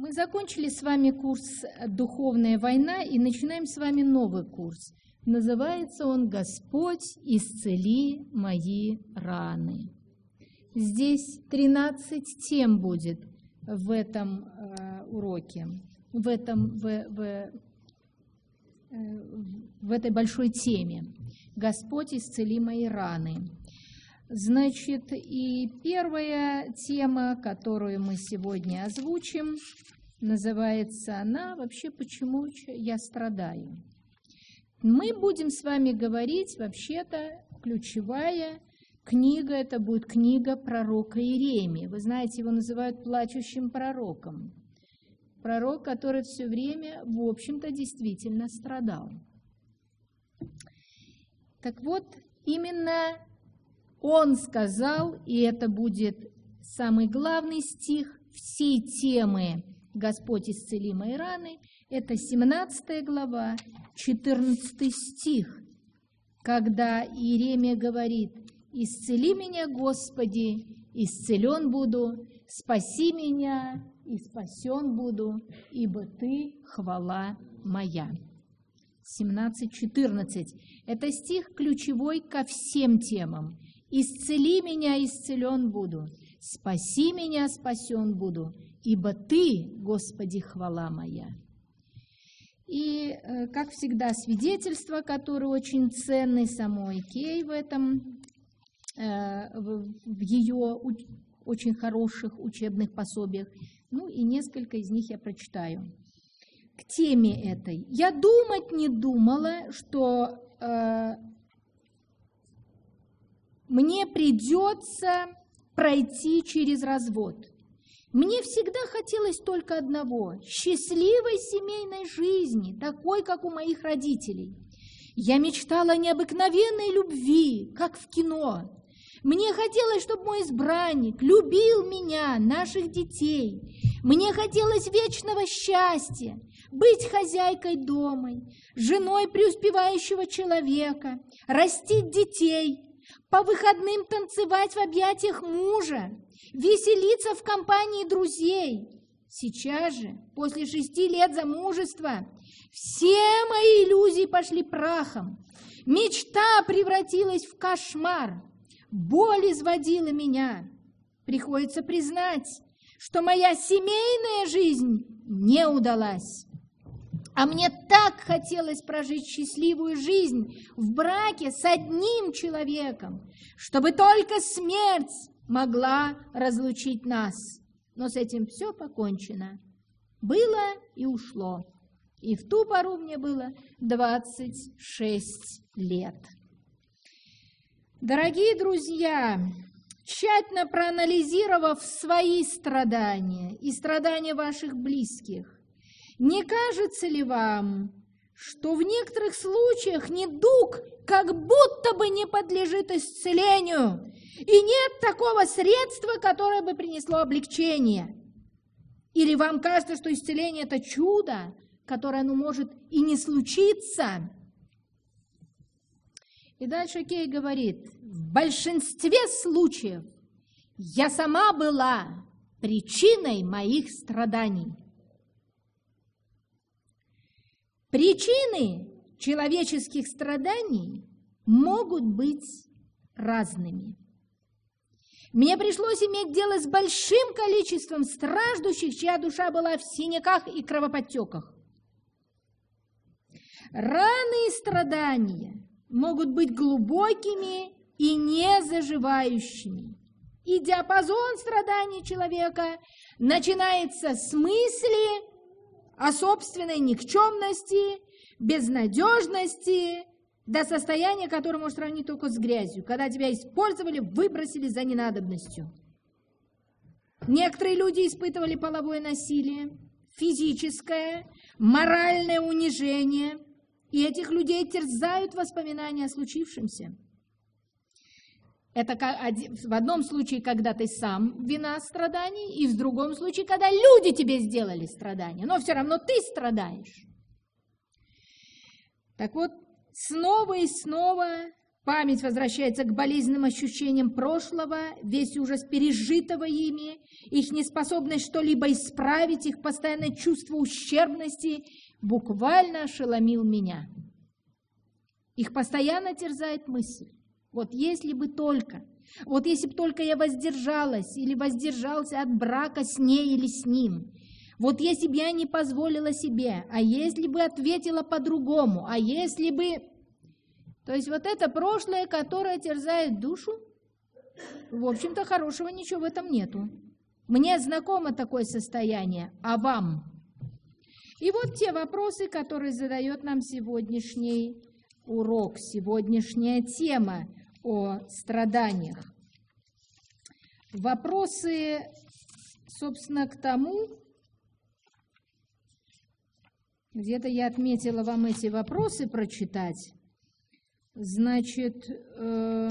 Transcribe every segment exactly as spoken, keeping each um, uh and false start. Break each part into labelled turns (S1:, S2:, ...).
S1: Мы закончили с вами курс «Духовная война» и начинаем с вами новый курс. Называется он «Господь, исцели мои раны». Здесь тринадцать тем будет в этом э, уроке, в, этом, в, в, э, в этой большой теме. «Господь, исцели мои раны». Значит, и первая тема, которую мы сегодня озвучим, называется она «Вообще, почему я страдаю?». Мы будем с вами говорить, вообще-то, ключевая книга, это будет книга пророка Иеремии. Вы знаете, его называют плачущим пророком. Пророк, который все время, в общем-то, действительно страдал. Так вот, именно он сказал, и это будет самый главный стих всей темы «Господь, исцели мои раны», это семнадцатая глава, четырнадцатый стих, когда Иеремия говорит: «Исцели меня, Господи, исцелен буду, спаси меня, и спасен буду, ибо Ты хвала моя». семнадцать четырнадцать. Это стих ключевой ко всем темам. «Исцели меня, исцелен буду, спаси меня, спасен буду, ибо Ты, Господи, хвала моя». И, как всегда, свидетельство, которое очень ценны самой Кей в этом, в ее очень хороших учебных пособиях. Ну и несколько из них я прочитаю. К теме этой. Я думать не думала, что э, мне придется пройти через развод. Мне всегда хотелось только одного – счастливой семейной жизни, такой, как у моих родителей. Я мечтала о необыкновенной любви, как в кино. Мне хотелось, чтобы мой избранник любил меня, наших детей. Мне хотелось вечного счастья, быть хозяйкой дома, женой преуспевающего человека, растить детей, по выходным танцевать в объятиях мужа, веселиться в компании друзей. Сейчас же, после шести лет замужества, все мои иллюзии пошли прахом. Мечта превратилась в кошмар. Боль изводила меня. Приходится признать, что моя семейная жизнь не удалась. А мне так хотелось прожить счастливую жизнь в браке с одним человеком, чтобы только смерть могла разлучить нас. Но с этим все покончено. Было и ушло. И в ту пору мне было двадцать шесть лет. Дорогие друзья, тщательно проанализировав свои страдания и страдания ваших близких, не кажется ли вам, что в некоторых случаях недуг как будто бы не подлежит исцелению, и нет такого средства, которое бы принесло облегчение? Или вам кажется, что исцеление – это чудо, которое оно может и не случиться? И дальше Кей говорит: в большинстве случаев я сама была причиной моих страданий. Причины человеческих страданий могут быть разными. Мне пришлось иметь дело с большим количеством страждущих, чья душа была в синяках и кровоподтеках. Раны и страдания могут быть глубокими и не заживающими. И диапазон страданий человека начинается с мысли о собственной никчемности, безнадежности, до состояния, которое можно сравнить только с грязью, когда тебя использовали, выбросили за ненадобностью. Некоторые люди испытывали половое насилие, физическое, моральное унижение, и этих людей терзают воспоминания о случившемся. Это в одном случае, когда ты сам вина страданий, и в другом случае, когда люди тебе сделали страдания, но все равно ты страдаешь. Так вот, снова и снова Память возвращается к болезненным ощущениям прошлого, весь ужас пережитого ими, их неспособность что-либо исправить, их постоянное чувство ущербности буквально ошеломил меня. Их постоянно терзает мысль. Вот если бы только, вот если бы только я воздержалась или воздержался от брака с ней или с ним, вот если бы я не позволила себе, а если бы ответила по-другому, а если бы... То есть вот это прошлое, которое терзает душу, в общем-то хорошего ничего в этом нету. Мне знакомо такое состояние, а вам? И вот те вопросы, которые задает нам сегодняшний урок, сегодняшняя тема о страданиях. Вопросы, собственно, к тому, где-то я отметила вам эти вопросы прочитать. Значит, э,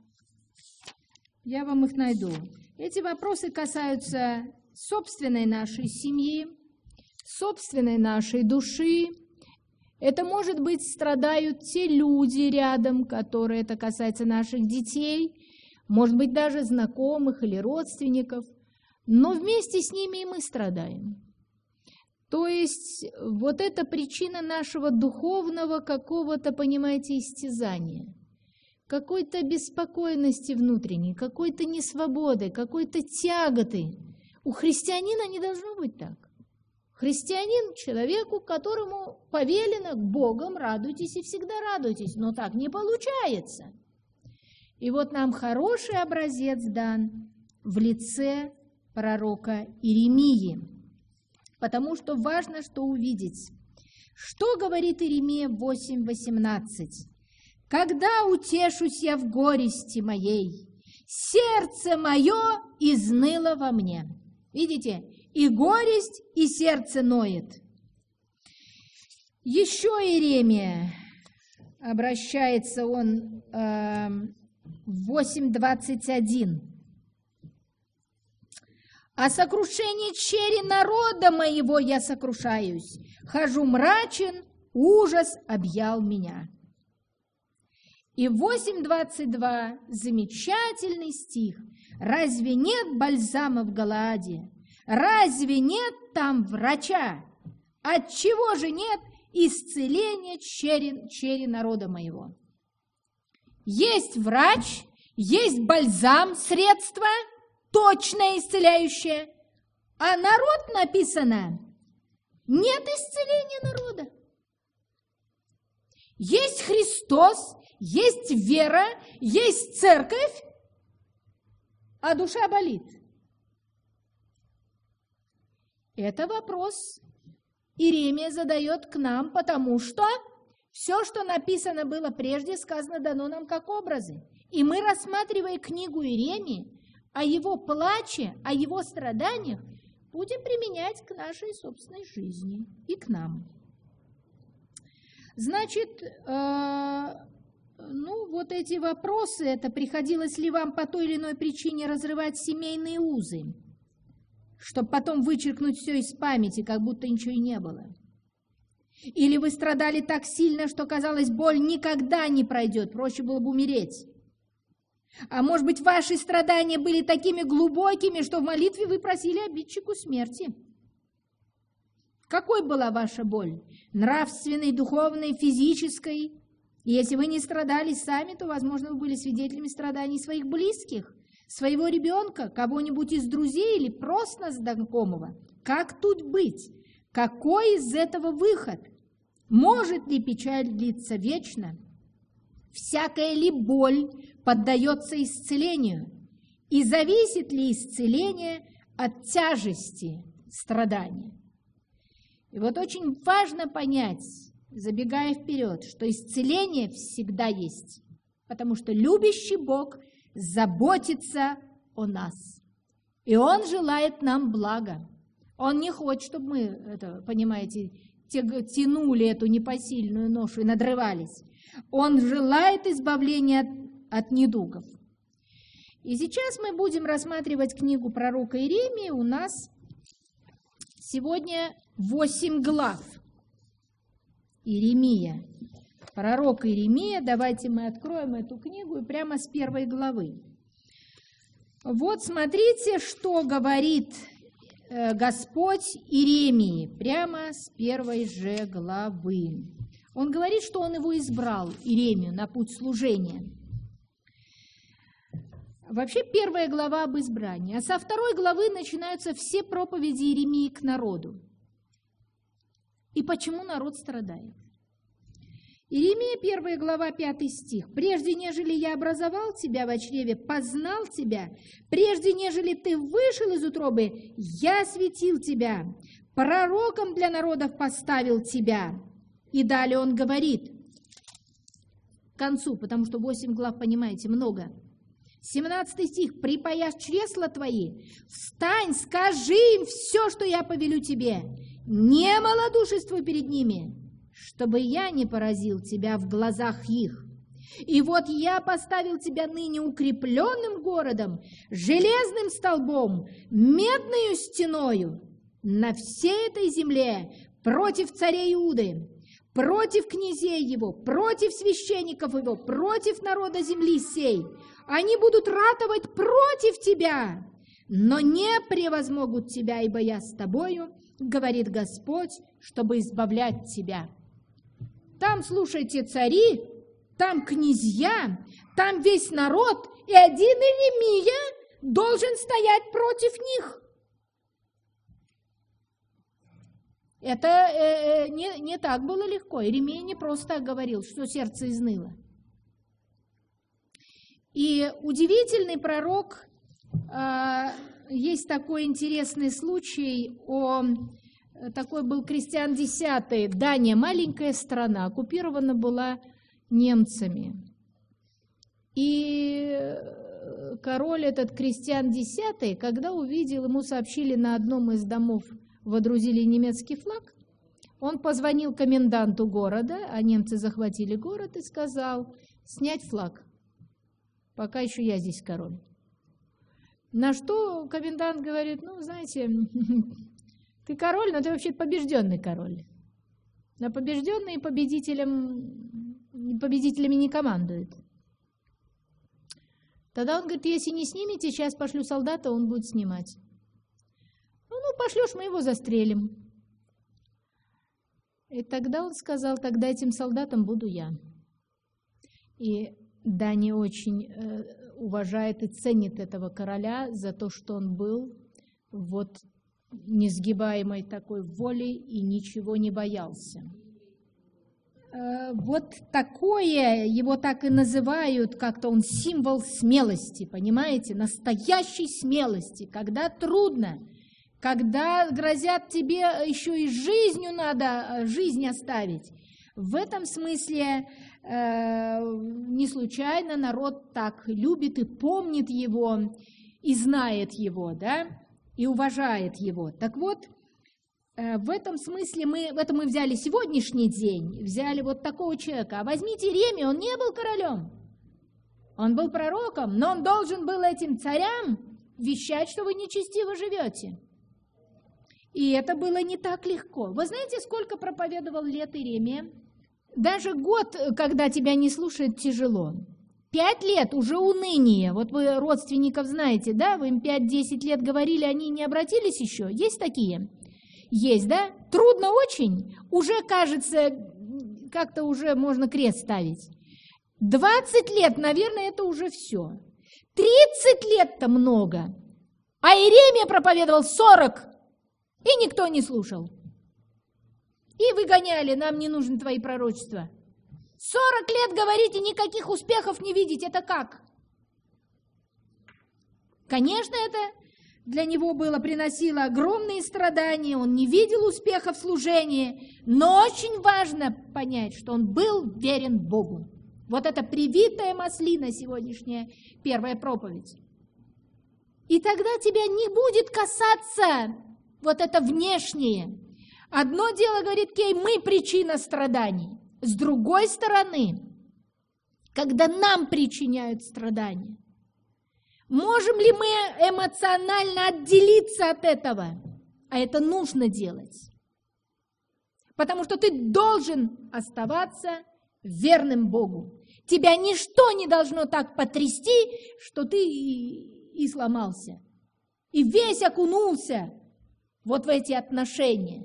S1: я вам их найду. Эти вопросы касаются собственной нашей семьи, собственной нашей души. Это, может быть, страдают те люди рядом, которые это касается наших детей, может быть, даже знакомых или родственников, но вместе с ними и мы страдаем. То есть вот это причина нашего духовного какого-то, понимаете, истязания, какой-то беспокойности внутренней, какой-то несвободы, какой-то тяготы. У христианина не должно быть так. Христианин – человеку, которому повелено Богом радуйтесь и всегда радуйтесь, но так не получается. И вот нам хороший образец дан в лице пророка Иеремии. Потому что важно, что увидеть. Что говорит Иеремия восемь восемнадцать? «Когда утешусь я в горести моей, сердце мое изныло во мне». Видите? И горесть, и сердце ноет. Еще Иеремия, обращается он э, в восемь двадцать один. «О сокрушении чери народа моего я сокрушаюсь, хожу мрачен, ужас объял меня». И восемь двадцать два, замечательный стих. «Разве нет бальзама в Галааде? Разве нет там врача? Отчего же нет исцеления чери, чери народа моего?» Есть врач, есть бальзам, средство, точное исцеляющее, а народ написано, нет исцеления народа. Есть Христос, есть вера, есть церковь, а душа болит. Это вопрос Иеремия задает к нам, потому что все, что написано было прежде, сказано, дано нам как образы. И мы, рассматривая книгу Иеремии, о его плаче, о его страданиях, будем применять к нашей собственной жизни и к нам. Значит, э, ну вот эти вопросы, это приходилось ли вам по той или иной причине разрывать семейные узы, чтобы потом вычеркнуть все из памяти, как будто ничего и не было. Или вы страдали так сильно, что, казалось, боль никогда не пройдет, проще было бы умереть. А может быть, ваши страдания были такими глубокими, что в молитве вы просили обидчику смерти. Какой была ваша боль? Нравственной, духовной, физической? И если вы не страдали сами, то, возможно, вы были свидетелями страданий своих близких, своего ребенка, кого-нибудь из друзей или просто знакомого. Как тут быть? Какой из этого выход? Может ли печаль длиться вечно? Всякая ли боль поддается исцелению? И зависит ли исцеление от тяжести страдания? И вот очень важно понять, забегая вперед, что исцеление всегда есть, потому что любящий Бог заботится о нас. И Он желает нам блага. Он не хочет, чтобы мы, это, понимаете, тянули эту непосильную ношу и надрывались. Он желает избавления от, от недугов. И сейчас мы будем рассматривать книгу пророка Иеремии. У нас сегодня восемь глав. Иеремия. Пророк Иеремия, давайте мы откроем эту книгу и прямо с первой главы. Вот смотрите, что говорит Господь Иеремии, прямо с первой же главы. Он говорит, что он его избрал, Иеремию, на путь служения. Вообще первая глава об избрании. А со второй главы начинаются все проповеди Иеремии к народу. И почему народ страдает? Иеремия, первая глава, пятый стих. «Прежде, нежели я образовал тебя во чреве, познал тебя, прежде, нежели ты вышел из утробы, я осветил тебя, пророком для народов поставил тебя». И далее он говорит, к концу, потому что восемь глав, понимаете, много. семнадцатый стих. «Припаяшь чресла твои, встань, скажи им все, что я повелю тебе, не малодушествуй перед ними, чтобы я не поразил тебя в глазах их. И вот я поставил тебя ныне укрепленным городом, железным столбом, медною стеною на всей этой земле против царя Иуды, против князей его, против священников его, против народа земли сей. Они будут ратовать против тебя, но не превозмогут тебя, ибо я с тобою, говорит Господь, чтобы избавлять тебя». Там, слушайте, цари, там князья, там весь народ, и один Иеремия должен стоять против них. Это э, не, не так было легко. Иеремия не просто так говорил, что сердце изныло. И удивительный пророк, э, есть такой интересный случай о... Такой был Кристиан X, Дания, маленькая страна, оккупирована была немцами. И король этот Кристиан X, когда увидел, ему сообщили на одном из домов, водрузили немецкий флаг, он позвонил коменданту города, а немцы захватили город, и сказал: снять флаг, пока еще я здесь король. На что комендант говорит: ну, знаете... Ты король, но ты вообще побежденный король. А побежденные победителям, победителями не командуют. Тогда он говорит: если не снимете, сейчас пошлю солдата, он будет снимать. Ну, ну пошлешь, мы его застрелим. И тогда он сказал: тогда этим солдатом буду я. И Дания очень э, уважает и ценит этого короля за то, что он был вот несгибаемой такой волей и ничего не боялся. Вот такое, его так и называют, как-то он символ смелости, понимаете, настоящей смелости, когда трудно, когда грозят тебе еще и жизнью надо, жизнь оставить. В этом смысле э, не случайно народ так любит и помнит его, и знает его, да, и уважает его. Так вот, в этом смысле мы, в этом мы взяли сегодняшний день, взяли вот такого человека. А возьмите Иеремию, он не был королем, он был пророком, но он должен был этим царям вещать, что вы нечестиво живете. И это было не так легко. Вы знаете, сколько проповедовал лет Иеремия? Даже год, когда тебя не слушают, тяжело. Пять лет уже уныние. Вот вы родственников знаете, да? Вы им пять-десять лет говорили, они не обратились еще. Есть такие? Есть, да? Трудно очень. Уже, кажется, как-то уже можно крест ставить. двадцать лет, наверное, это уже все. тридцать лет-то много. А Иеремия проповедовал сорок, и никто не слушал. И выгоняли: нам не нужны твои пророчества. сорок лет говорите, никаких успехов не видеть. Это как? Конечно, это для него было, приносило огромные страдания, он не видел успеха в служении, но очень важно понять, что он был верен Богу. Вот это привитая маслина сегодняшняя первая проповедь. И тогда тебя не будет касаться вот это внешнее. Одно дело, говорит Кей, мы причина страданий. С другой стороны, когда нам причиняют страдания, можем ли мы эмоционально отделиться от этого? А это нужно делать. Потому что ты должен оставаться верным Богу. Тебя ничто не должно так потрясти, что ты и, и сломался, и весь окунулся вот в эти отношения.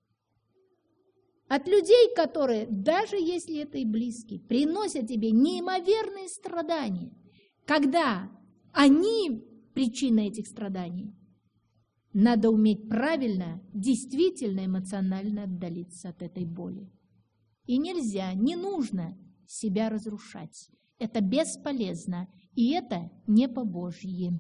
S1: От людей, которые, даже если это и близкие, приносят тебе неимоверные страдания, когда они причина этих страданий, надо уметь правильно, действительно эмоционально отдалиться от этой боли. И нельзя, не нужно себя разрушать. Это бесполезно, и это не по-божьи.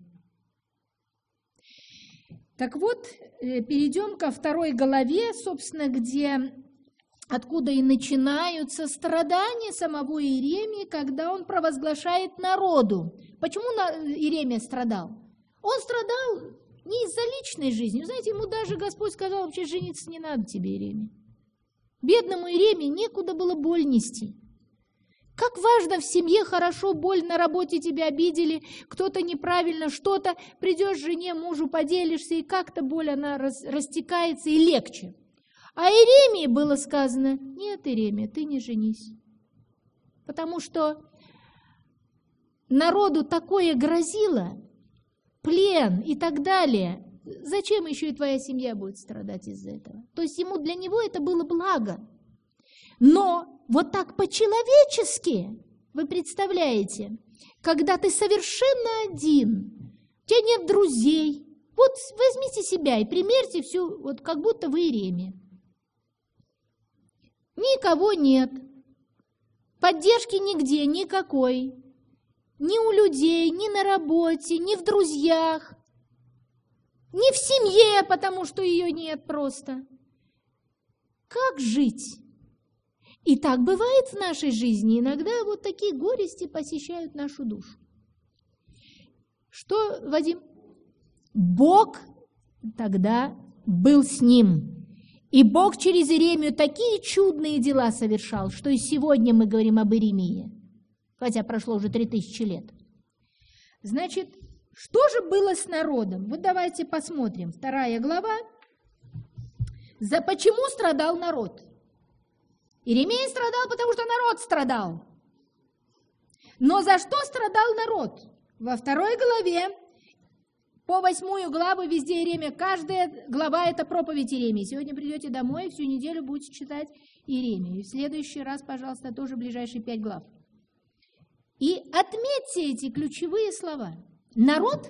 S1: Так вот, перейдем ко второй главе, собственно, где, откуда и начинаются страдания самого Иеремии, когда он провозглашает народу. Почему Иеремия страдал? Он страдал не из-за личной жизни. Вы знаете, ему даже Господь сказал, вообще жениться не надо тебе, Иеремия. Бедному Иеремии некуда было боль нести. Как важно в семье хорошо, боль на работе тебя обидели, кто-то неправильно что-то, придешь жене, мужу, поделишься, и как-то боль, она рас, растекается и легче. А Иеремии было сказано, нет, Иеремия, ты не женись. Потому что народу такое грозило, плен и так далее. Зачем еще и твоя семья будет страдать из-за этого? То есть ему для него это было благо. Но вот так по-человечески, вы представляете, когда ты совершенно один, у тебя нет друзей, вот возьмите себя и примерьте всю, вот как будто вы Иеремия. Никого нет, поддержки нигде, никакой, ни у людей, ни на работе, ни в друзьях, ни в семье, потому что ее нет просто. Как жить? И так бывает в нашей жизни. Иногда вот такие горести посещают нашу душу. Что, Вадим? Бог тогда был с ним. И Бог через Иеремию такие чудные дела совершал, что и сегодня мы говорим об Иеремии, хотя прошло уже три тысячи лет. Значит, что же было с народом? Вот давайте посмотрим. Вторая глава. За почему страдал народ? Иеремия страдал, потому что народ страдал. Но за что страдал народ? Во второй главе, по восьмую главу, везде Иеремия, каждая глава – это проповедь Иеремии. Сегодня придете домой и всю неделю будете читать Иеремию. И в следующий раз, пожалуйста, тоже ближайшие пять глав. И отметьте эти ключевые слова. Народ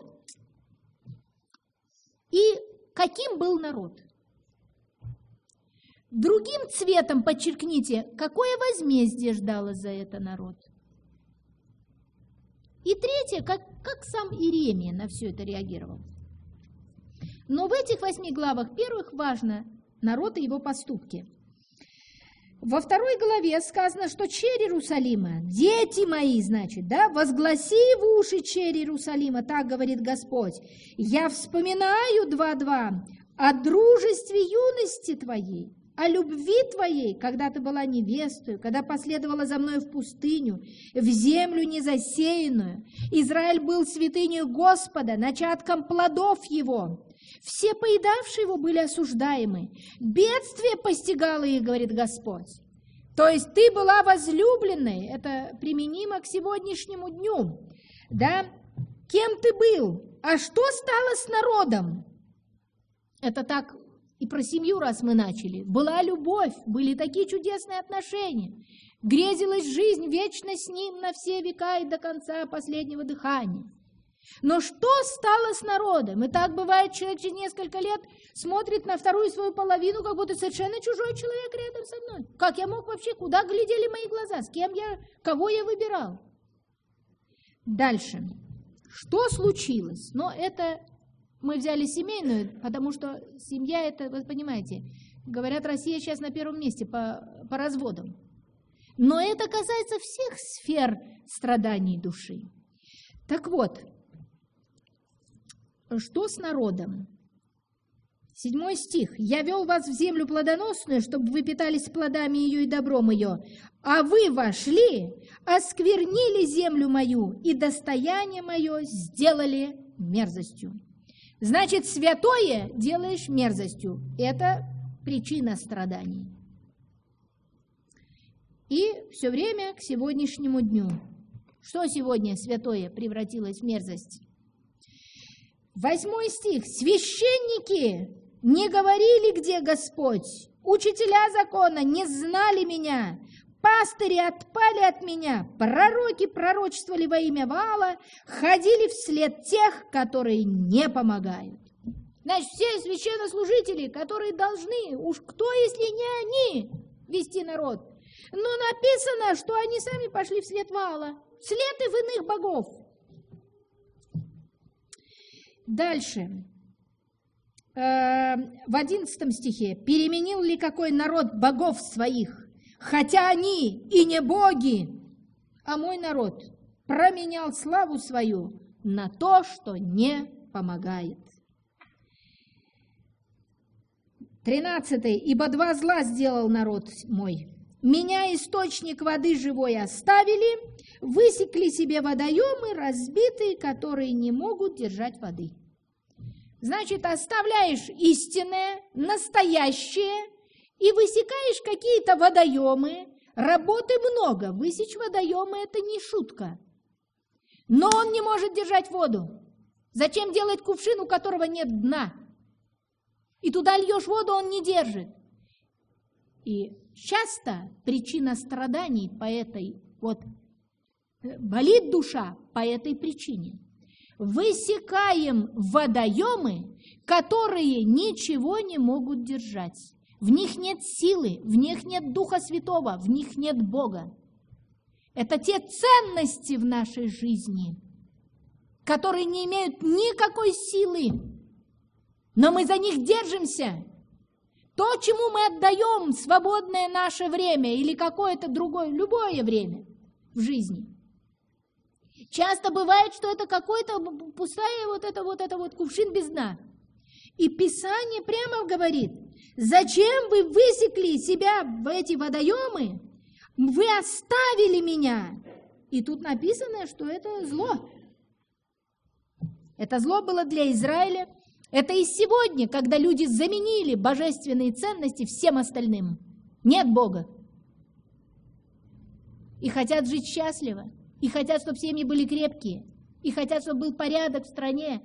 S1: и каким был народ. Другим цветом подчеркните, какое возмездие ждало за это народ. И третье, как, как сам Иеремия на все это реагировал. Но в этих восьми главах первых важно народ и его поступки. Во второй главе сказано, что черь Иерусалима, дети мои, значит, да, возгласи в уши черь Иерусалима, так говорит Господь. Я вспоминаю два-два о дружестве юности твоей, о любви твоей, когда ты была невестою, когда последовала за мной в пустыню, в землю незасеянную. Израиль был святынею Господа, начатком плодов его. Все поедавшие его были осуждаемы. Бедствие постигало их, говорит Господь. То есть ты была возлюбленной, это применимо к сегодняшнему дню. Да? Кем ты был? А что стало с народом? Это так и про семью, раз мы начали. Была любовь, были такие чудесные отношения. Грезилась жизнь вечно с ним на все века и до конца последнего дыхания. Но что стало с народом? И так бывает, человек через несколько лет смотрит на вторую свою половину, как будто совершенно чужой человек рядом со мной. Как я мог вообще, куда глядели мои глаза, с кем я, кого я выбирал? Дальше. Что случилось? Но это мы взяли семейную, потому что семья это, вы понимаете, говорят, Россия сейчас на первом месте по, по разводам. Но это касается всех сфер страданий души. Так вот, что с народом? Седьмой стих. «Я вел вас в землю плодоносную, чтобы вы питались плодами ее и добром ее, а вы вошли, осквернили землю мою, и достояние мое сделали мерзостью». Значит, святое делаешь мерзостью. Это причина страданий. И все время к сегодняшнему дню. Что сегодня святое превратилось в мерзость? Восьмой стих. «Священники не говорили, где Господь, учителя закона не знали меня, пастыри отпали от меня, пророки пророчествовали во имя Ваала, ходили вслед тех, которые не помогают». Значит, все священнослужители, которые должны, уж кто, если не они, вести народ. Но написано, что они сами пошли вслед Ваала, вслед и в иных богов. Дальше. Э, в одиннадцатом стихе. «Переменил ли какой народ богов своих, хотя они и не боги, а мой народ променял славу свою на то, что не помогает». тринадцатый. «Ибо два зла сделал народ мой. Меня, источник воды живой, оставили, высекли себе водоемы разбитые, которые не могут держать воды». Значит, оставляешь истинное, настоящее и высекаешь какие-то водоемы. Работы много, высечь водоемы – это не шутка. Но он не может держать воду. Зачем делать кувшин, у которого нет дна? И туда льешь воду, он не держит. И часто причина страданий по этой, вот, болит душа по этой причине. Высекаем водоемы, которые ничего не могут держать. В них нет силы, в них нет Духа Святого, в них нет Бога. Это те ценности в нашей жизни, которые не имеют никакой силы, но мы за них держимся. То, чему мы отдаем свободное наше время или какое-то другое, любое время в жизни. Часто бывает, что это какой-то пустая вот это вот это вот кувшин без дна. И Писание прямо говорит: зачем вы высекли себя в эти водоемы? Вы оставили меня. И тут написано, что это зло. Это зло было для Израиля. Это и сегодня, когда люди заменили божественные ценности всем остальным. Нет Бога. И хотят жить счастливо. И хотят, чтобы семьи были крепкие. И хотят, чтобы был порядок в стране.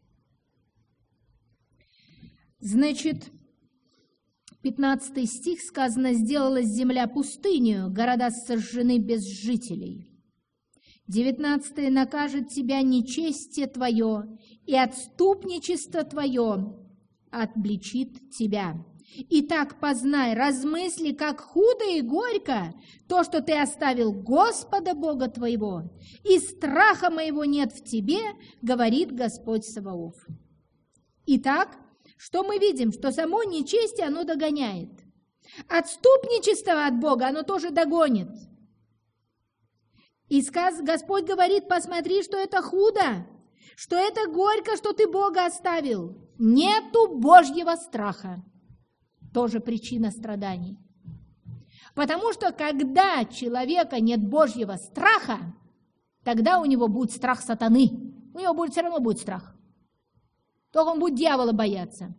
S1: Значит, пятнадцатый стих сказано: «Сделалась земля пустынью, города сожжены без жителей». девятнадцатый «Накажет тебя нечестие твое, и отступничество твое обличит тебя. Итак, познай, размысли, как худо и горько то, что ты оставил Господа Бога твоего, и страха моего нет в тебе, говорит Господь Саваоф». Итак, что мы видим? Что само нечестие, оно догоняет. Отступничество от Бога, оно тоже догонит. И сказ, Господь говорит: посмотри, что это худо, что это горько, что ты Бога оставил. Нету Божьего страха. Тоже причина страданий. Потому что когда человека нет Божьего страха, тогда у него будет страх сатаны. У него будет, все равно будет страх. Только он будет дьявола бояться.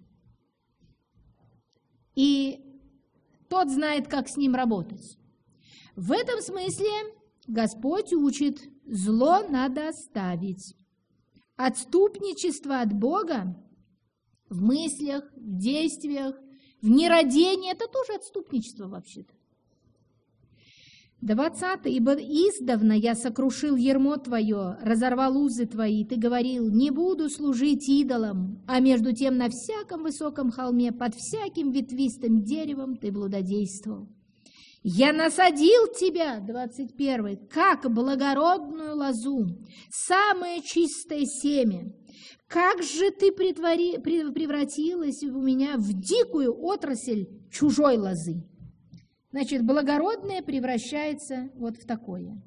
S1: И тот знает, как с ним работать. В этом смысле Господь учит: зло надо оставить. Отступничество от Бога в мыслях, в действиях, в нерадении – это тоже отступничество вообще-то. двадцатый. «Ибо издавна я сокрушил ярмо твое, разорвал узы твои, ты говорил: не буду служить идолам, а между тем на всяком высоком холме, под всяким ветвистым деревом ты блудодействовал. Я насадил тебя, двадцать первый, как благородную лозу, самое чистое семя. Как же ты притвори, превратилась у меня в дикую отрасль чужой лозы». Значит, благородное превращается вот в такое.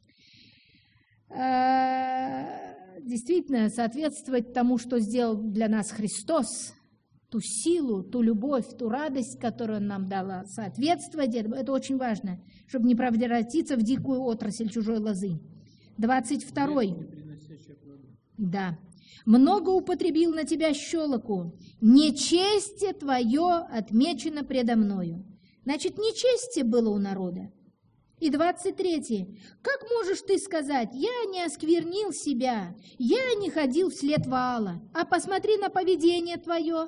S1: Действительно, соответствовать тому, что сделал для нас Христос, ту силу, ту любовь, ту радость, которую Он нам дала, соответствовать, это очень важно, чтобы не превратиться в дикую отрасль чужой лозы. двадцать второй. Да. «Много употребил на тебя щелоку, нечестие твое отмечено предо мною». Значит, нечестие было у народа. И двадцать третий. Как можешь ты сказать, я не осквернил себя, я не ходил вслед Ваала, а посмотри на поведение твое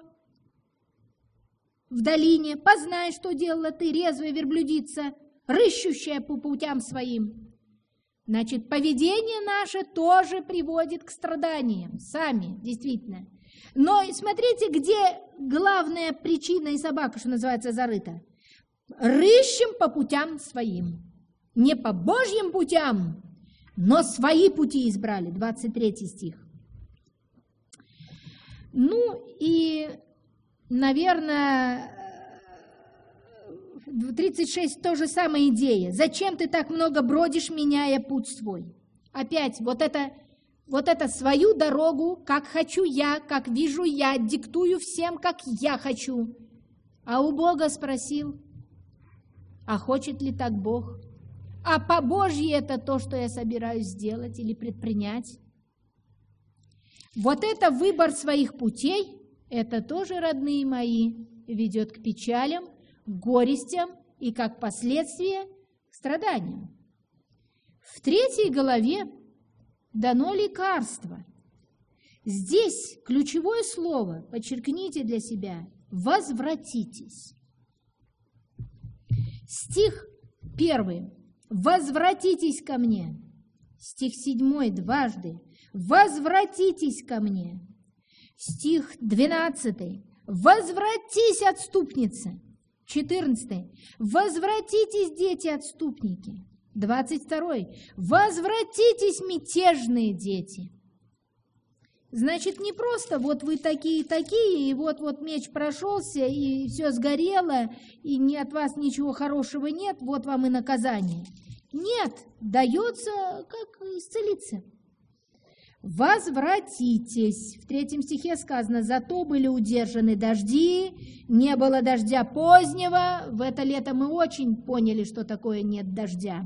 S1: в долине, познай, что делала ты, резвая верблюдица, рыщущая по путям своим. Значит, поведение наше тоже приводит к страданиям, сами, действительно. Но смотрите, где главная причина и собака, что называется, зарыта. Рыщем по путям своим. Не по Божьим путям, но свои пути избрали. двадцать третий стих. Ну и, наверное, тридцать шесть то же самая идея. Зачем ты так много бродишь, меняя путь свой? Опять вот это, вот это свою дорогу, как хочу я, как вижу я, диктую всем, как я хочу. А у Бога спросил, а хочет ли так Бог? А по Божьи это то, что я собираюсь сделать или предпринять? Вот это выбор своих путей, это тоже, родные мои, ведет к печалям, к горестям и, как последствие, к страданиям. В третьей главе дано лекарство. Здесь ключевое слово, подчеркните для себя, «возвратитесь». Стих первый. «Возвратитесь ко мне». Стих седьмой дважды. «Возвратитесь ко мне». Стих двенадцатый. «Возвратись, отступница». четырнадцатый. «Возвратитесь, дети-отступники». двадцать второй. «Возвратитесь, мятежные дети». Значит, не просто вот вы такие-такие, и вот-вот меч прошелся, и все сгорело, и ни от вас ничего хорошего нет, вот вам и наказание. Нет, дается, как исцелиться. «Возвратитесь». В третьем стихе сказано, «Зато были удержаны дожди, не было дождя позднего». В это лето мы очень поняли, что такое нет дождя.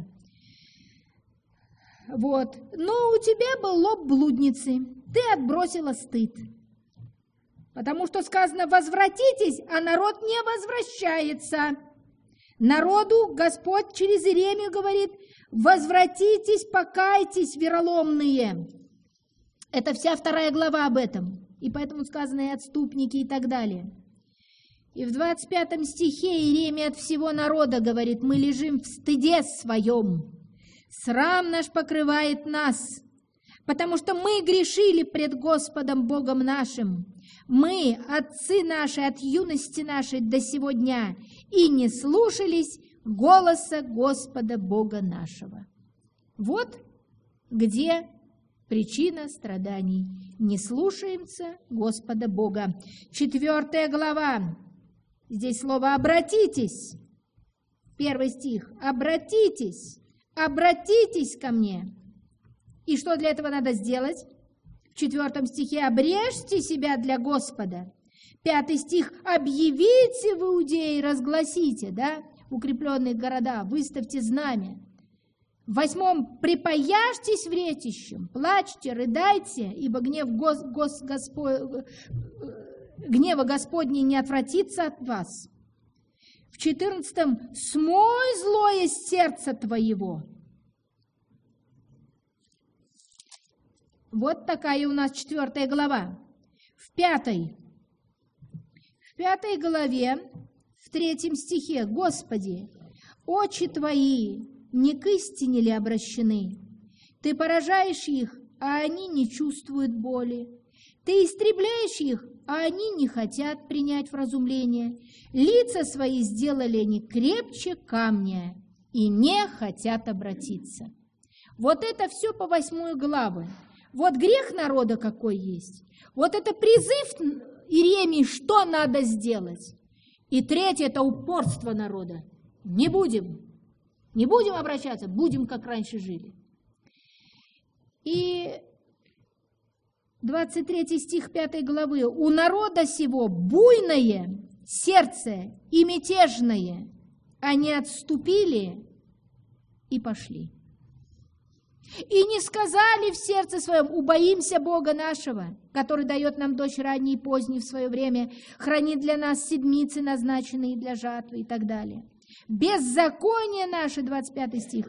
S1: Вот. «Но у тебя был лоб блудницы, ты отбросила стыд». Потому что сказано «возвратитесь», а народ не возвращается. Народу Господь через Иеремию говорит «возвратитесь, покайтесь, вероломные». Это вся вторая глава об этом. И поэтому сказано и отступники и так далее. И в двадцать пятом стихе Иеремия от всего народа говорит «мы лежим в стыде своем, срам наш покрывает нас». Потому что мы грешили пред Господом Богом нашим, мы, отцы наши, от юности нашей до сего дня, и не слушались голоса Господа Бога нашего. Вот где причина страданий. Не слушаемся Господа Бога. Четвертая глава. Здесь слово «обратитесь». Первый стих. «Обратитесь, обратитесь ко мне». И что для этого надо сделать? В четвертом стихе «обрежьте себя для Господа». Пятый стих «объявите в Иудее, разгласите», да, укрепленные города, выставьте знамя. В восьмом «припаяжьтесь вретищем, плачьте, рыдайте, ибо гнев гос, гос, Госпо... гнева Господней не отвратится от вас». В четырнадцатом «смой злое сердце твоего». Вот такая у нас четвертая глава. В пятой, в пятой главе, в третьем стихе, «Господи, очи Твои не к истине ли обращены? Ты поражаешь их, а они не чувствуют боли. Ты истребляешь их, а они не хотят принять вразумление. Лица свои сделали они крепче камня и не хотят обратиться». Вот это все по восьмой главе. Вот грех народа какой есть. Вот это призыв Иеремии, что надо сделать. И третье – это упорство народа. Не будем. Не будем обращаться, будем, как раньше жили. И двадцать третий стих пятой главы. «У народа сего буйное сердце и мятежное, они отступили и пошли». И не сказали в сердце своем: убоимся Бога нашего, который дает нам дождь ранний и поздний в свое время, хранит для нас седмицы, назначенные для жатвы и так далее. Беззаконие наше, двадцать пятый стих,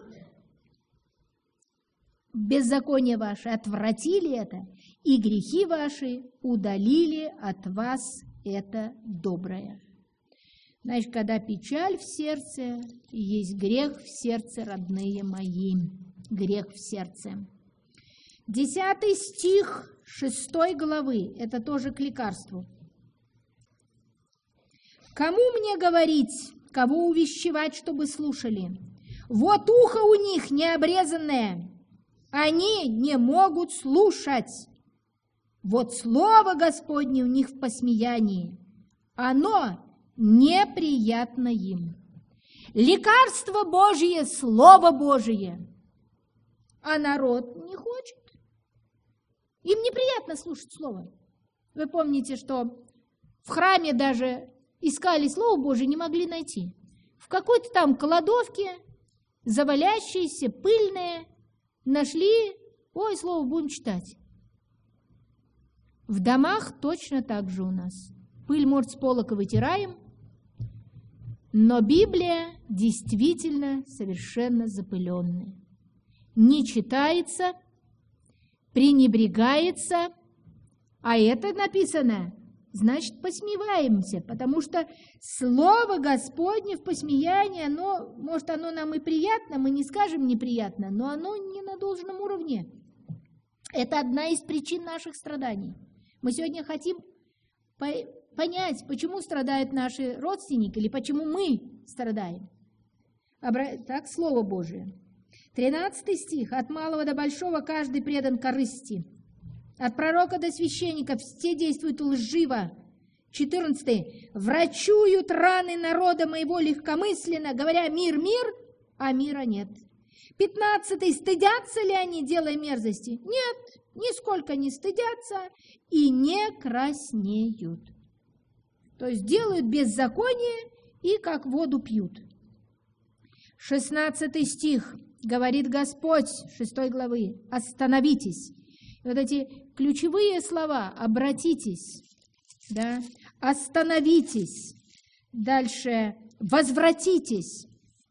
S1: беззаконие ваше отвратили это, и грехи ваши удалили от вас это доброе. Значит, когда печаль в сердце, есть грех в сердце, родные мои. Грех в сердце. Десятый стих шестой главы, это тоже к лекарству. Кому мне говорить, кого увещевать, чтобы слушали? Вот ухо у них необрезанное, они не могут слушать. Вот слово Господне у них в посмеянии, оно неприятно им. Лекарство Божие, Слово Божие, а народ не хочет. Им неприятно слушать Слово. Вы помните, что в храме даже искали Слово Божие, не могли найти. В какой-то там кладовке, завалящиеся, пыльные, нашли, ой, Слово будем читать. В домах точно так же у нас. Пыль, может, с полок и вытираем, но Библия действительно совершенно запыленная. Не читается, пренебрегается, а это написано, значит, посмеиваемся, потому что Слово Господне в посмеянии, оно, может, оно нам и приятно, мы не скажем неприятно, но оно не на должном уровне. Это одна из причин наших страданий. Мы сегодня хотим понять, почему страдают наши родственники или почему мы страдаем. Так, Слово Божие. тринадцатый стих. От малого до большого каждый предан корысти. От пророка до священников все действуют лживо. четырнадцатый. Врачуют раны народа моего легкомысленно, говоря: мир, мир, а мира нет. пятнадцатый. Стыдятся ли они, делая мерзости? Нет, нисколько не стыдятся и не краснеют. То есть делают беззаконие и как воду пьют. шестнадцатый стих. Говорит Господь, шестой главы: остановитесь. И вот эти ключевые слова: обратитесь, да, остановитесь, дальше возвратитесь.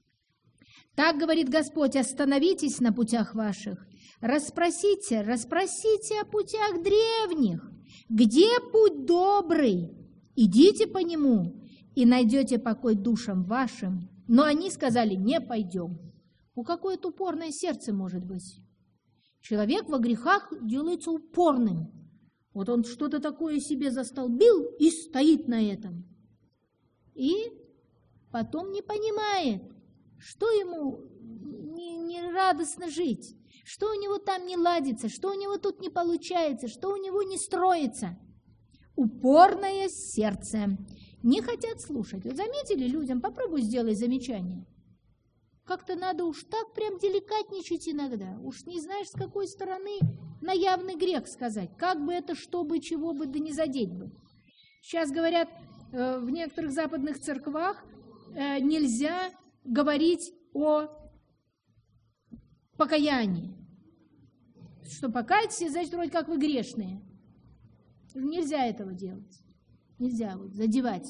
S1: Так говорит Господь: остановитесь на путях ваших, расспросите, расспросите о путях древних, где путь добрый, идите по нему и найдете покой душам вашим. Но они сказали: не пойдем. У какое упорное сердце может быть? Человек во грехах делается упорным. Вот он что-то такое себе застолбил и стоит на этом. И потом не понимает, что ему не, не радостно жить, что у него там не ладится, что у него тут не получается, что у него не строится. Упорное сердце. Не хотят слушать. Вот заметили людям? Попробуй сделай замечание. Как-то надо уж так прям деликатничать иногда. Уж не знаешь, с какой стороны на явный грех сказать. Как бы это, чтобы, чего бы, да не задеть бы. Сейчас говорят, в некоторых западных церквах нельзя говорить о покаянии. Что покайтесь, значит, вроде как вы грешные. Нельзя этого делать. Нельзя вот задевать.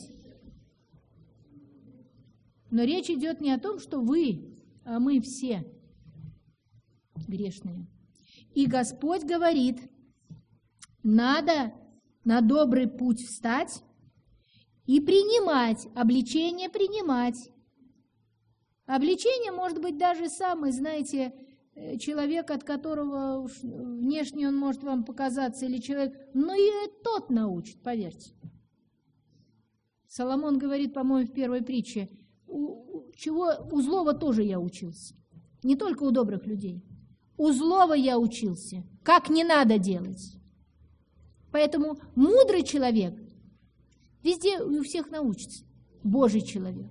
S1: Но речь идет не о том, что вы, а мы все грешные. И Господь говорит, надо на добрый путь встать и принимать, обличение принимать. Обличение может быть даже самый, знаете, человек, от которого внешне он может вам показаться, или человек, но и тот научит, поверьте. Соломон говорит, по-моему, в первой притче, у, чего у злого тоже я учился. Не только у добрых людей. У злого я учился, как не надо делать. Поэтому мудрый человек везде у всех научится. Божий человек.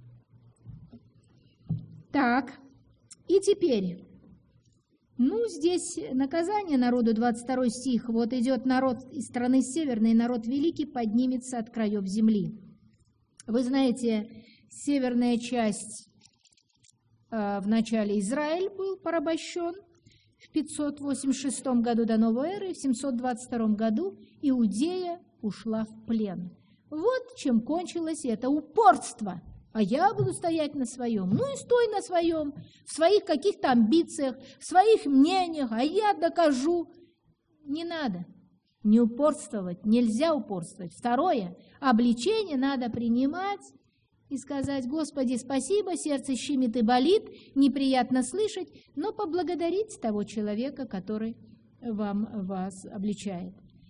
S1: Так, и теперь, ну, здесь наказание народу, двадцать второй стих. Вот идет народ из страны северной, народ великий поднимется от краев земли. Вы знаете, северная часть, э, в начале Израиль был порабощен, в пятьсот восемьдесят шестом году до новой эры, в семьсот двадцать втором году Иудея ушла в плен. Вот чем кончилось это упорство. А я буду стоять на своем. Ну и стой на своем, в своих каких-то амбициях, в своих мнениях, а я докажу. Не надо. Не упорствовать, нельзя упорствовать. Второе, обличение надо принимать и сказать: Господи, спасибо, сердце щемит и болит, неприятно слышать, но поблагодарить того человека, который вам, вас обличает.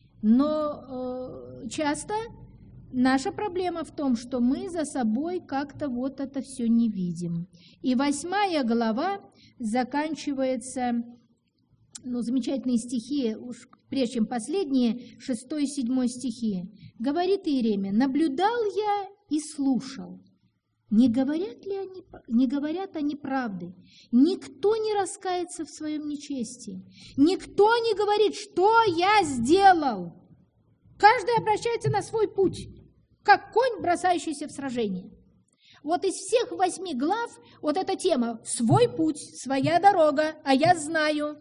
S1: Но э, часто наша проблема в том, что мы за собой как-то вот это все не видим. И восьмая глава заканчивается, ну, замечательные стихи, уж прежде чем последние, шестой и седьмой стихи. Говорит Иеремия: наблюдал я и слушал. Не говорят ли они, не говорят они правды? Никто не раскается в своем нечестии. Никто не говорит, что я сделал. Каждый обращается на свой путь, как конь, бросающийся в сражение. Вот из всех восьми глав вот эта тема: свой путь, своя дорога, а я знаю.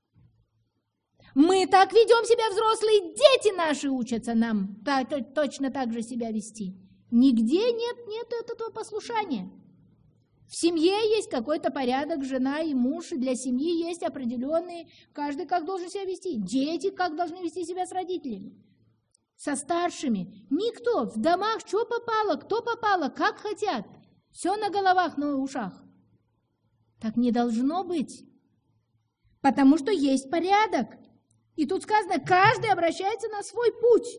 S1: Мы так ведем себя, взрослые, дети наши учатся нам так, точно так же себя вести. Нигде нет, нет этого послушания. В семье есть какой-то порядок, жена и муж, и для семьи есть определенные, каждый как должен себя вести. Дети как должны вести себя с родителями, со старшими. Никто в домах, что попало, кто попало, как хотят. Все на головах, на ушах. Так не должно быть, потому что есть порядок. И тут сказано: каждый обращается на свой путь.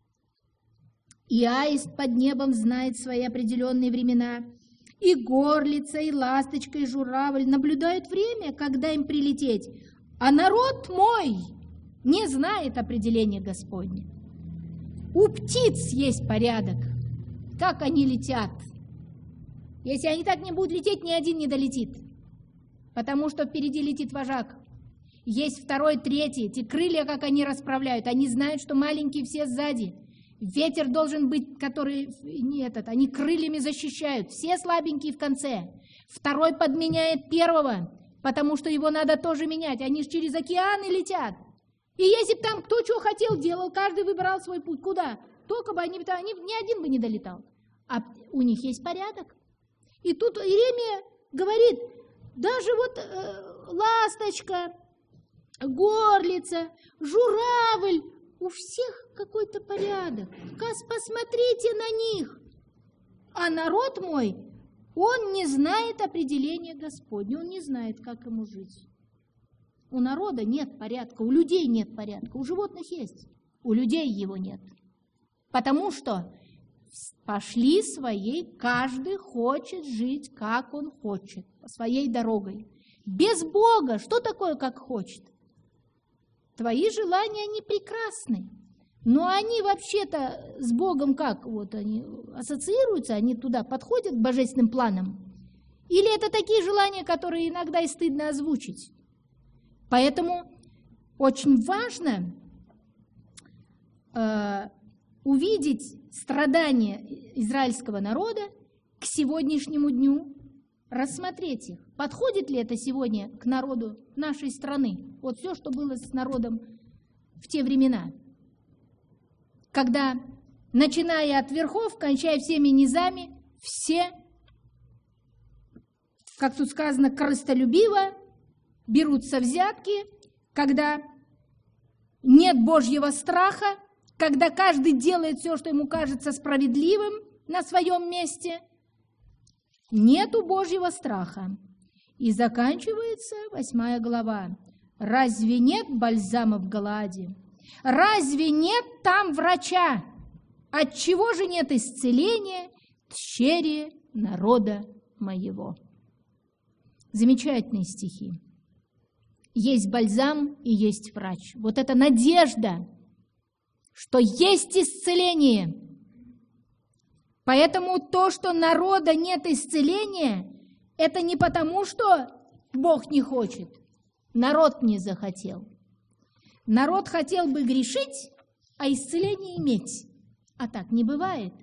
S1: И аист под небом знает свои определенные времена, и горлица, и ласточка, и журавль наблюдают время, когда им прилететь, а народ мой не знает определения Господня. У птиц есть порядок, как они летят. Если они так не будут лететь, ни один не долетит, потому что впереди летит вожак. Есть второй, третий, эти крылья, как они расправляют, они знают, что маленькие все сзади. Ветер должен быть, который, не этот, они крыльями защищают, все слабенькие в конце. Второй подменяет первого, потому что его надо тоже менять, они же через океаны летят. И если бы там кто что хотел, делал, каждый выбирал свой путь, куда? Только бы они, они ни один бы не долетал. А у них есть порядок. И тут Иеремия говорит: даже вот э, ласточка, горлица, журавль, у всех какой-то порядок. Посмотрите на них. А народ мой, он не знает определения Господня, он не знает, как ему жить. У народа нет порядка, у людей нет порядка, у животных есть, у людей его нет. Потому что пошли своей, каждый хочет жить, как он хочет, по своей дорогой. Без Бога, что такое, как хочет? Твои желания, они прекрасны, но они вообще-то с Богом как? Вот они ассоциируются, они туда подходят к божественным планам? Или это такие желания, которые иногда и стыдно озвучить? Поэтому очень важно э, увидеть страдания израильского народа к сегодняшнему дню, рассмотреть их. Подходит ли это сегодня к народу нашей страны? Вот все, что было с народом в те времена. Когда, начиная от верхов, кончая всеми низами, все, как тут сказано, корыстолюбиво берутся взятки, когда нет Божьего страха, когда каждый делает все, что ему кажется справедливым на своем месте, нету Божьего страха. И заканчивается восьмая глава. Разве нет бальзама в Галааде? Разве нет там врача? Отчего же нет исцеления в тщере народа моего? Замечательные стихи. Есть бальзам и есть врач. Вот это надежда, что есть исцеление. Поэтому то, что народа нет исцеления, это не потому, что Бог не хочет. Народ не захотел. Народ хотел бы грешить, а исцеление иметь. А так не бывает.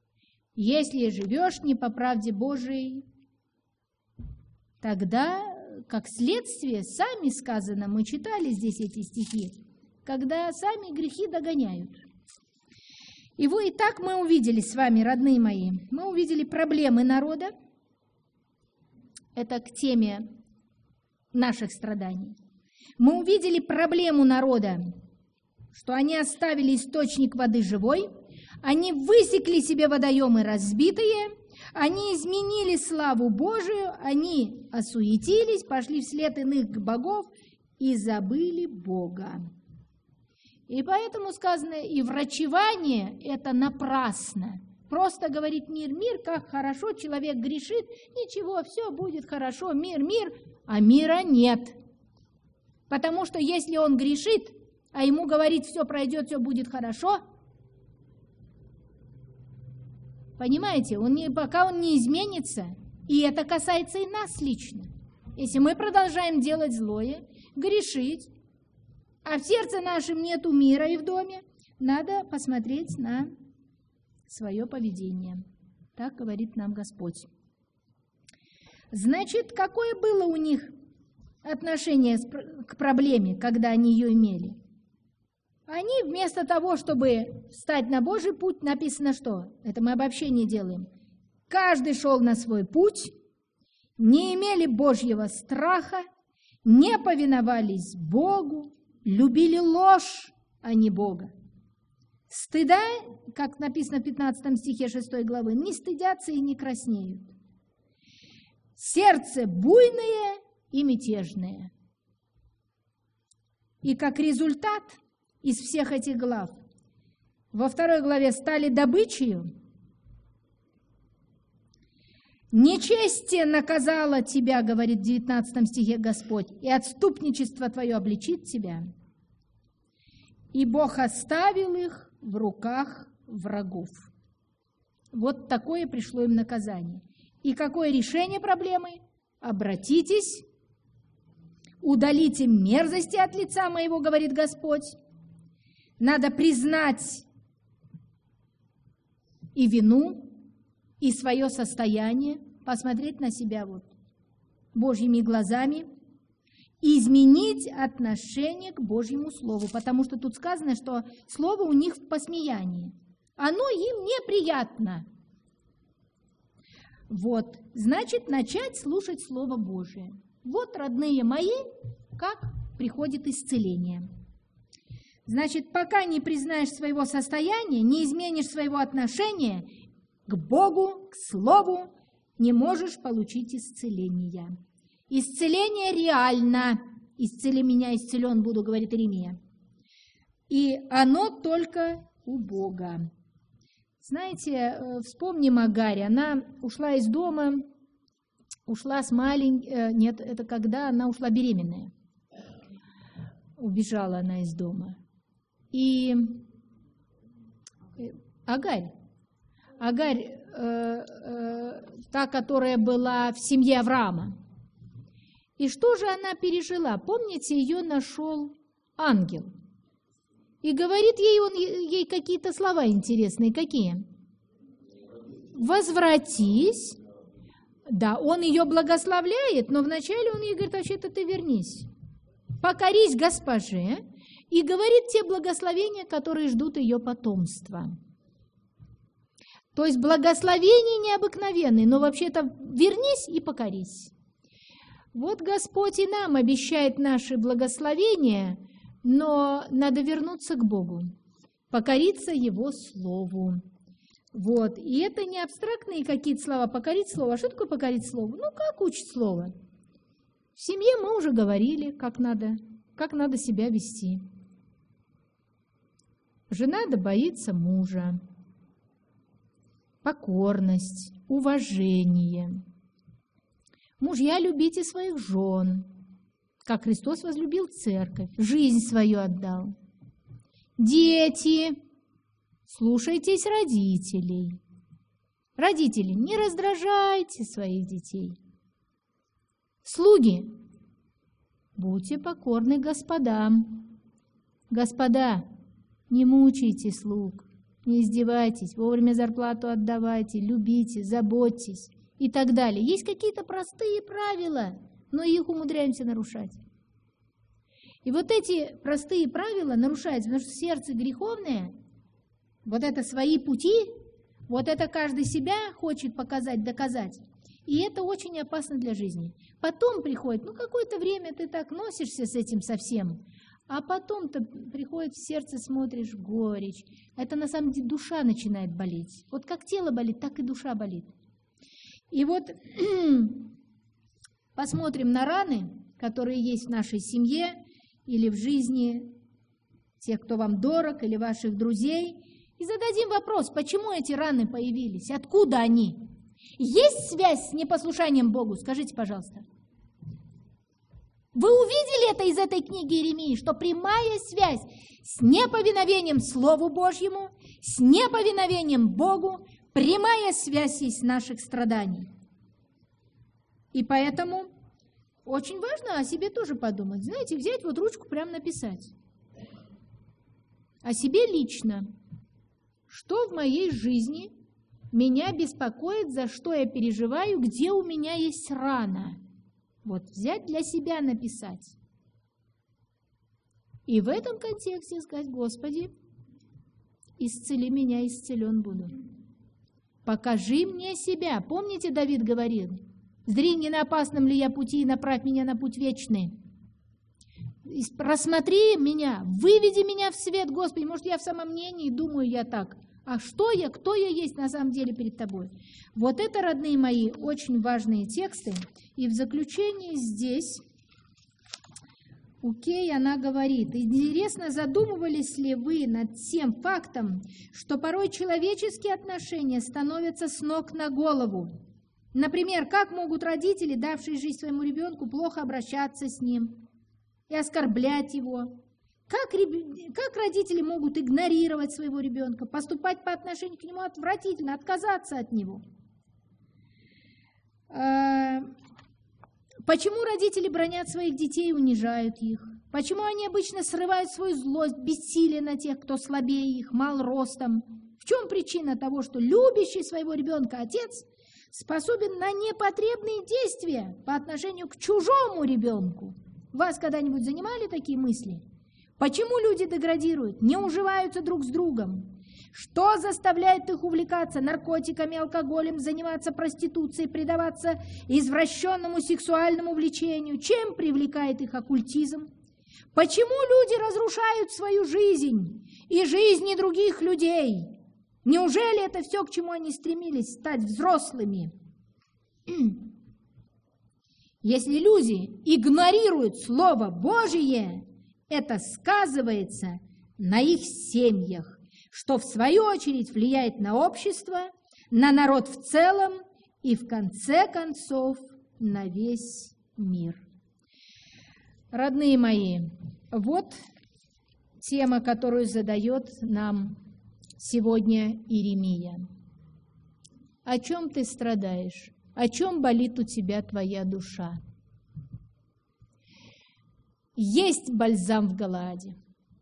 S1: Если живешь не по правде Божией, тогда как следствие, сами сказано, мы читали здесь эти стихи, когда сами грехи догоняют. И вот и так мы увидели с вами, родные мои, мы увидели проблемы народа. Это к теме наших страданий. Мы увидели проблему народа, что они оставили источник воды живой, они высекли себе водоемы разбитые, они изменили славу Божию, они осуетились, пошли вслед иных богов и забыли Бога. И поэтому сказано, и врачевание – это напрасно. Просто говорит мир, мир, как хорошо, человек грешит, ничего, все будет хорошо, мир, мир, а мира нет. Потому что если он грешит, а ему говорит, все пройдет, все будет хорошо, понимаете, он не, пока он не изменится, и это касается и нас лично. Если мы продолжаем делать злое, грешить, а в сердце нашем нету мира и в доме, надо посмотреть на свое поведение. Так говорит нам Господь. Значит, какое было у них отношение к проблеме, когда они ее имели? Они вместо того, чтобы встать на Божий путь, написано что? Это мы обобщение делаем. Каждый шел на свой путь, не имели Божьего страха, не повиновались Богу, любили ложь, а не Бога. Стыда, как написано в пятнадцатом стихе шестой главы, не стыдятся и не краснеют. Сердце буйное и мятежное. И как результат из всех этих глав, во второй главе стали добычею. Нечестие наказало тебя, говорит в девятнадцатом стихе Господь, и отступничество твое обличит тебя. И Бог оставил их в руках врагов. Вот такое пришло им наказание. И какое решение проблемы? Обратитесь, удалите мерзости от лица моего, говорит Господь. Надо признать и вину, и свое состояние, посмотреть на себя вот Божьими глазами, и изменить отношение к Божьему Слову, потому что тут сказано, что Слово у них в посмеянии. Оно им неприятно. Вот, значит, начать слушать Слово Божие. Вот, родные мои, как приходит исцеление. Значит, пока не признаешь своего состояния, не изменишь своего отношения к Богу, к Слову, не можешь получить исцеления. Исцеление реально. «Исцели меня, исцелен буду», говорит Иеремия. И оно только у Бога. Знаете, вспомним Агарь. Она ушла из дома, ушла с маленькой... Нет, это когда она ушла беременная. Убежала она из дома. И Агарь, Агарь, э, э, та, которая была в семье Авраама. И что же она пережила? Помните, ее нашел ангел. И говорит ей он ей какие-то слова интересные. Какие? Возвратись. Да, он ее благословляет, но вначале он ей говорит, вообще-то ты вернись. Покорись госпоже. И говорит те благословения, которые ждут ее потомства. То есть благословения необыкновенные, но вообще-то вернись и покорись. Вот Господь и нам обещает наши благословения, но надо вернуться к Богу, покориться Его Слову. Вот. И это не абстрактные какие-то слова, покорить Слово. А что такое покорить Слово? Ну, как учить Слово? В семье мы уже говорили, как надо, как надо себя вести. Жена да боится мужа, покорность, уважение. Мужья, любите своих жен, как Христос возлюбил церковь, жизнь свою отдал. Дети, слушайтесь родителей. Родители, не раздражайте своих детей. Слуги, будьте покорны господам. Господа, не мучайте слуг, не издевайтесь, вовремя зарплату отдавайте, любите, заботьтесь и так далее. Есть какие-то простые правила, но и их умудряемся нарушать. И вот эти простые правила нарушаются, потому что сердце греховное, вот это свои пути, вот это каждый себя хочет показать, доказать. И это очень опасно для жизни. Потом приходит, ну какое-то время ты так носишься с этим совсем, а потом-то приходит в сердце, смотришь, горечь. Это на самом деле душа начинает болеть. Вот как тело болит, так и душа болит. И вот посмотрим на раны, которые есть в нашей семье или в жизни тех, кто вам дорог, или ваших друзей, и зададим вопрос, почему эти раны появились, откуда они? Есть связь с непослушанием Богу? Скажите, пожалуйста. Вы увидели это из этой книги Иеремии, что прямая связь с неповиновением Слову Божьему, с неповиновением Богу, прямая связь есть наших страданий. И поэтому очень важно о себе тоже подумать. Знаете, взять вот ручку, прям написать. О себе лично. Что в моей жизни меня беспокоит, за что я переживаю, где у меня есть рана. Вот взять для себя написать. И в этом контексте сказать: Господи, исцели меня, исцелен буду. Покажи мне себя. Помните, Давид говорил: зри, не на опасном ли я пути, и направь меня на путь вечный. Рассмотри меня, выведи меня в свет, Господи. Может, я в самом мнении думаю я так. А что я, кто я есть на самом деле перед Тобой? Вот это, родные мои, очень важные тексты. И в заключении здесь у Кей она говорит: интересно, задумывались ли вы над тем фактом, что порой человеческие отношения становятся с ног на голову? Например, как могут родители, давшие жизнь своему ребенку, плохо обращаться с ним и оскорблять его? Как, как родители могут игнорировать своего ребенка, поступать по отношению к нему отвратительно, отказаться от него? Почему родители бранят своих детей и унижают их? Почему они обычно срывают свою злость, бессилие на тех, кто слабее их, мал ростом? В чем причина того, что любящий своего ребенка отец способен на непотребные действия по отношению к чужому ребенку? Вас когда-нибудь занимали такие мысли? Почему люди деградируют, не уживаются друг с другом? Что заставляет их увлекаться наркотиками, алкоголем, заниматься проституцией, предаваться извращенному сексуальному влечению? Чем привлекает их оккультизм? Почему люди разрушают свою жизнь и жизни других людей? Неужели это все, к чему они стремились, стать взрослыми? Если люди игнорируют Слово Божие, это сказывается на их семьях, что в свою очередь влияет на общество, на народ в целом и в конце концов на весь мир. Родные мои, вот тема, которую задает нам сегодня Иеремия. О чем ты страдаешь? О чем болит у тебя твоя душа? Есть бальзам в Галааде.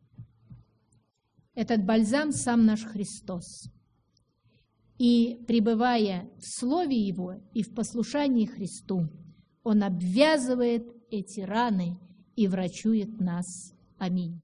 S1: Этот бальзам сам наш Христос. И пребывая в Слове Его и в послушании Христу, Он обвязывает эти раны и врачует нас. Аминь.